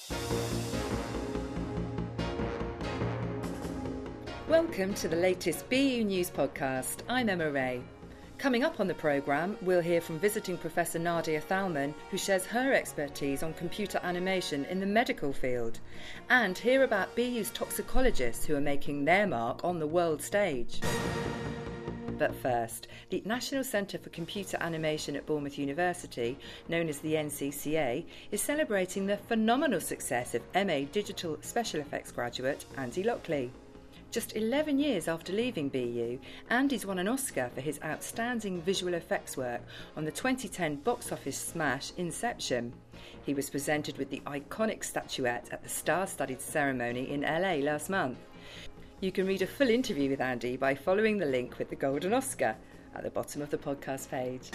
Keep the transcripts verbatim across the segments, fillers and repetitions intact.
Welcome to the latest B U News podcast. I'm Emma Ray. Coming up on the programme, we'll hear from visiting Professor Nadia Thalman, who shares her expertise on computer animation in the medical field, and hear about B U's toxicologists who are making their mark on the world stage. But first, the National Centre for Computer Animation at Bournemouth University, known as the N C C A, is celebrating the phenomenal success of M A Digital Special Effects graduate Andy Lockley. Just eleven years after leaving B U, Andy's won an Oscar for his outstanding visual effects work on the twenty ten box office smash Inception. He was presented with the iconic statuette at the star-studded ceremony in L A last month. You can read a full interview with Andy by following the link with the Golden Oscar at the bottom of the podcast page.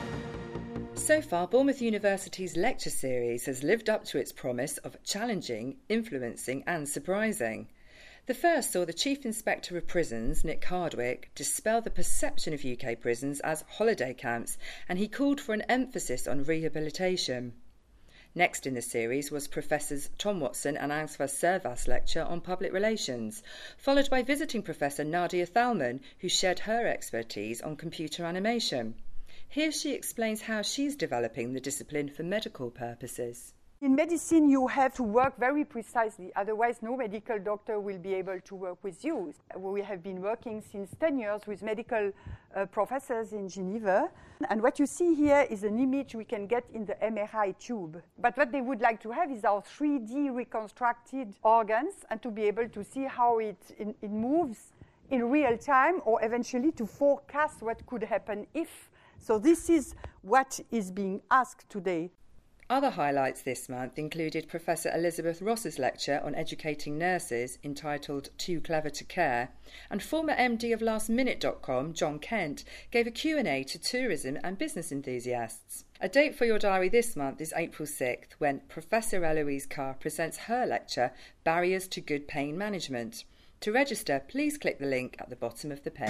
So far, Bournemouth University's lecture series has lived up to its promise of challenging, influencing and surprising. The first saw the Chief Inspector of Prisons, Nick Hardwick, dispel the perception of U K prisons as holiday camps, and he called for an emphasis on rehabilitation. Next in the series was Professors Tom Watson and Angsva Servas' lecture on public relations, followed by visiting Professor Nadia Thalman, who shared her expertise on computer animation. Here she explains how she's developing the discipline for medical purposes. In medicine, you have to work very precisely, otherwise no medical doctor will be able to work with you. We have been working since ten years with medical uh, professors in Geneva, and what you see here is an image we can get in the M R I tube. But what they would like to have is our three D reconstructed organs and to be able to see how it, it, it moves in real time, or eventually to forecast what could happen if. So this is what is being asked today. Other highlights this month included Professor Elizabeth Ross's lecture on educating nurses entitled Too Clever to Care, and former M D of last minute dot com, John Kent, gave a Q and A to tourism and business enthusiasts. A date for your diary this month is April sixth, when Professor Eloise Carr presents her lecture, Barriers to Good Pain Management. To register, please click the link at the bottom of the page.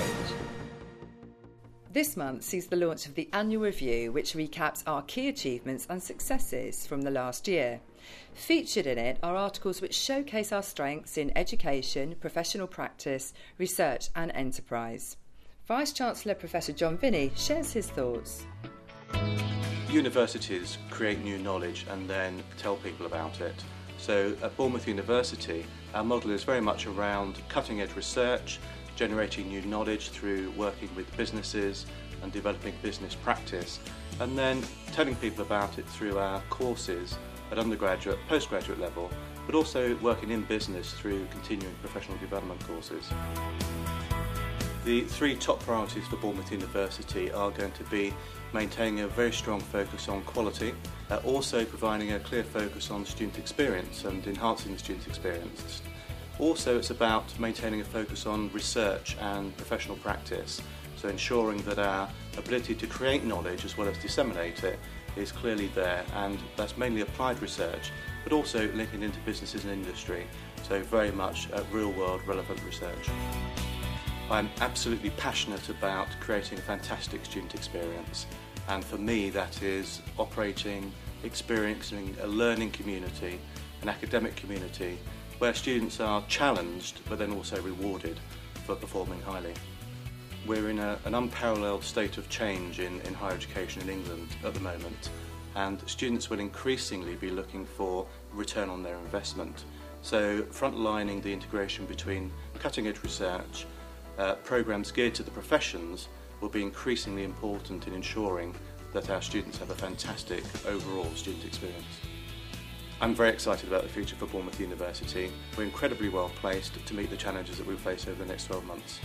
This month sees the launch of the annual review, which recaps our key achievements and successes from the last year. Featured in it are articles which showcase our strengths in education, professional practice, research and enterprise. Vice-Chancellor Professor John Vinney shares his thoughts. Universities create new knowledge and then tell people about it. So at Bournemouth University, our model is very much around cutting-edge research, generating new knowledge through working with businesses and developing business practice, and then telling people about it through our courses at undergraduate, postgraduate level, but also working in business through continuing professional development courses. The three top priorities for Bournemouth University are going to be maintaining a very strong focus on quality, uh, also providing a clear focus on student experience and enhancing the student experience. Also, it's about maintaining a focus on research and professional practice, so ensuring that our ability to create knowledge as well as disseminate it is clearly there, and that's mainly applied research, but also linking into businesses and industry, so very much uh, real-world relevant research. I'm absolutely passionate about creating a fantastic student experience, and for me that is operating, experiencing a learning community, an academic community, where students are challenged but then also rewarded for performing highly. We're in a, an unparalleled state of change in, in higher education in England at the moment, and students will increasingly be looking for return on their investment. So frontlining the integration between cutting-edge research, uh, programmes geared to the professions will be increasingly important in ensuring that our students have a fantastic overall student experience. I'm very excited about the future for Bournemouth University. We're incredibly well placed to meet the challenges that we face over the next twelve months.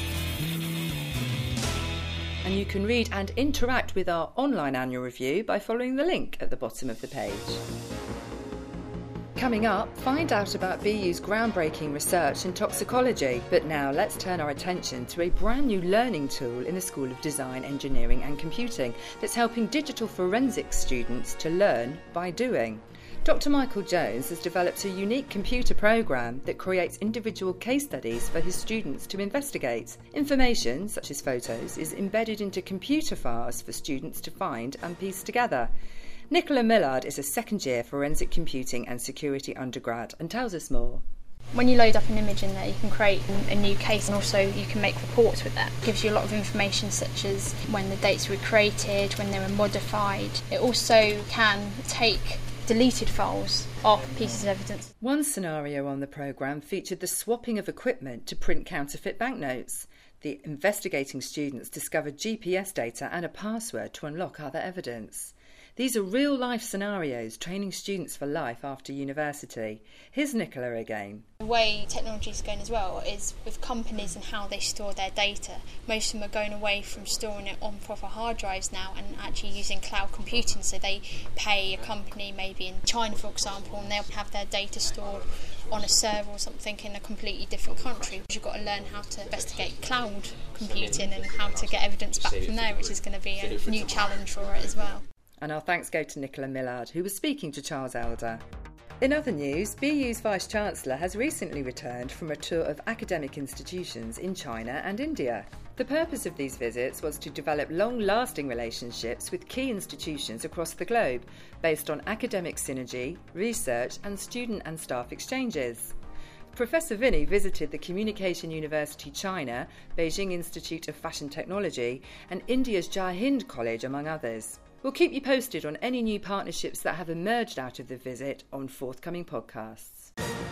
And you can read and interact with our online annual review by following the link at the bottom of the page. Coming up, find out about B U's groundbreaking research in toxicology. But now let's turn our attention to a brand new learning tool in the School of Design, Engineering and Computing that's helping digital forensics students to learn by doing. Doctor Michael Jones has developed a unique computer program that creates individual case studies for his students to investigate. Information, such as photos, is embedded into computer files for students to find and piece together. Nicola Millard is a second-year forensic computing and security undergrad and tells us more. When you load up an image in there, you can create a new case, and also you can make reports with that. It gives you a lot of information, such as when the dates were created, when they were modified. It also can take deleted files off pieces of evidence. One scenario on the programme featured the swapping of equipment to print counterfeit banknotes. The investigating students discovered G P S data and a password to unlock other evidence. These are real-life scenarios training students for life after university. Here's Nicola again. The way technology is going as well is with companies and how they store their data. Most of them are going away from storing it on proper hard drives now and actually using cloud computing. So they pay a company maybe in China, for example, and they'll have their data stored on a server or something in a completely different country. You've got to learn how to investigate cloud computing and how to get evidence back from there, which is going to be a new challenge for it as well. And our thanks go to Nicola Millard, who was speaking to Charles Elder. In other news, B U's Vice-Chancellor has recently returned from a tour of academic institutions in China and India. The purpose of these visits was to develop long-lasting relationships with key institutions across the globe, based on academic synergy, research and student and staff exchanges. Professor Vinny visited the Communication University China, Beijing Institute of Fashion Technology and India's Jai Hind College, among others. We'll keep you posted on any new partnerships that have emerged out of the visit on forthcoming podcasts.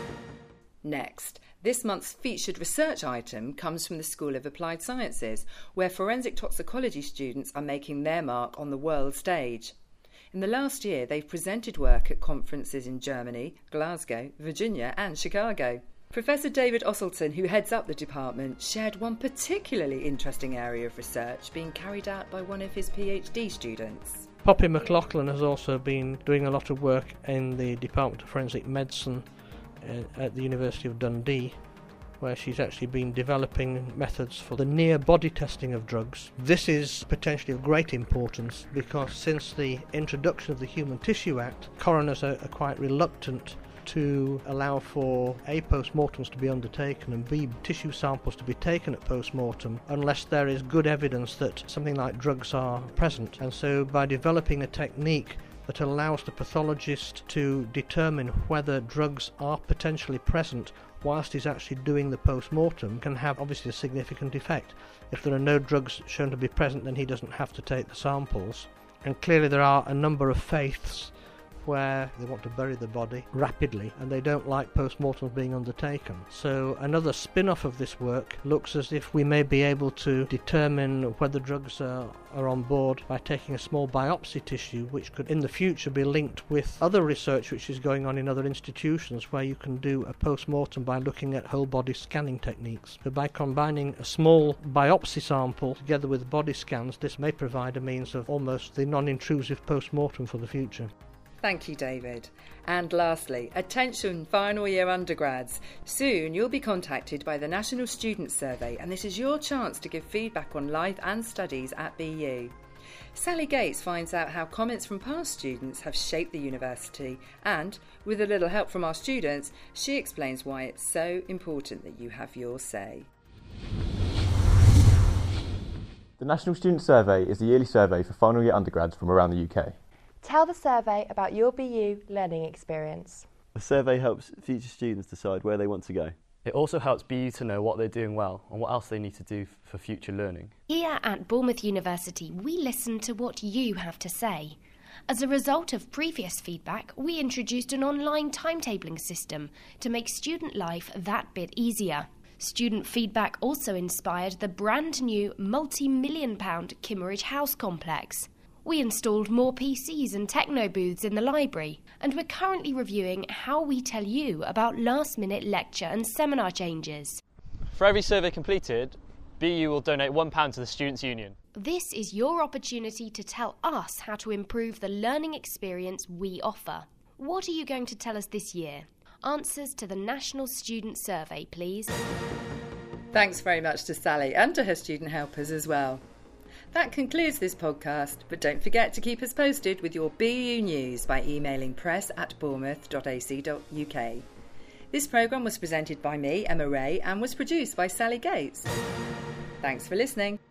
Next, this month's featured research item comes from the School of Applied Sciences, where forensic toxicology students are making their mark on the world stage. In the last year, they've presented work at conferences in Germany, Glasgow, Virginia and Chicago. Professor David Osselton, who heads up the department, shared one particularly interesting area of research being carried out by one of his PhD students. Poppy McLaughlin has also been doing a lot of work in the Department of Forensic Medicine uh, at the University of Dundee, where she's actually been developing methods for the near body testing of drugs. This is potentially of great importance because since the introduction of the Human Tissue Act, coroners are, are quite reluctant to allow for A, post-mortems to be undertaken and B, tissue samples to be taken at post-mortem unless there is good evidence that something like drugs are present. And so by developing a technique that allows the pathologist to determine whether drugs are potentially present whilst he's actually doing the post-mortem can have obviously a significant effect. If there are no drugs shown to be present, then he doesn't have to take the samples. And clearly there are a number of faiths where they want to bury the body rapidly and they don't like post-mortems being undertaken. So another spin-off of this work looks as if we may be able to determine whether drugs are, are on board by taking a small biopsy tissue, which could in the future be linked with other research which is going on in other institutions where you can do a post-mortem by looking at whole body scanning techniques. So by combining a small biopsy sample together with body scans, this may provide a means of almost the non-intrusive post-mortem for the future. Thank you, David. And lastly, attention final year undergrads. Soon you'll be contacted by the National Student Survey and this is your chance to give feedback on life and studies at B U. Sally Gates finds out how comments from past students have shaped the university and, with a little help from our students, she explains why it's so important that you have your say. The National Student Survey is the yearly survey for final year undergrads from around the U K. Tell the survey about your B U learning experience. The survey helps future students decide where they want to go. It also helps B U to know what they're doing well and what else they need to do for future learning. Here at Bournemouth University, we listen to what you have to say. As a result of previous feedback, we introduced an online timetabling system to make student life that bit easier. Student feedback also inspired the brand new multi-million pound Kimmeridge House complex. We installed more P Cs and techno booths in the library, and we're currently reviewing how we tell you about last-minute lecture and seminar changes. For every survey completed, B U will donate one pound to the Students' Union. This is your opportunity to tell us how to improve the learning experience we offer. What are you going to tell us this year? Answers to the National Student Survey, please. Thanks very much to Sally and to her student helpers as well. That concludes this podcast, but don't forget to keep us posted with your B U news by emailing press at bournemouth dot a c dot u k. This programme was presented by me, Emma Ray, and was produced by Sally Gates. Thanks for listening.